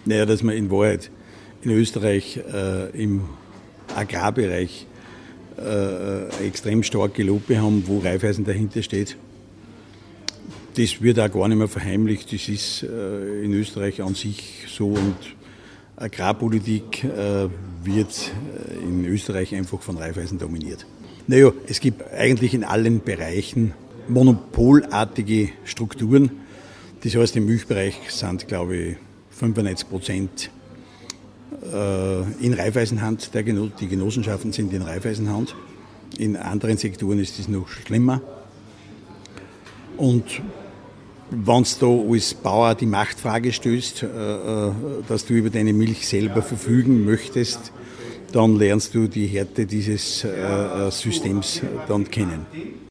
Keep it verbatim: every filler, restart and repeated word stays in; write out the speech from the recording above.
Naja, dass wir in Wahrheit in Österreich äh, im Agrarbereich äh, eine extrem starke Lobby haben, wo Raiffeisen dahinter steht. Das wird auch gar nicht mehr verheimlicht. Das ist äh, in Österreich an sich so und Agrarpolitik äh, wird in Österreich einfach von Raiffeisen dominiert. Naja, es gibt eigentlich in allen Bereichen monopolartige Strukturen. Das heißt, im Milchbereich sind, glaube ich, fünfundneunzig Prozent in Raiffeisenhand. Die Genossenschaften sind in Raiffeisenhand. In anderen Sektoren ist das noch schlimmer. Und wenn du da als Bauer die Machtfrage stößt, dass du über deine Milch selber verfügen möchtest, dann lernst du die Härte dieses Systems dann kennen.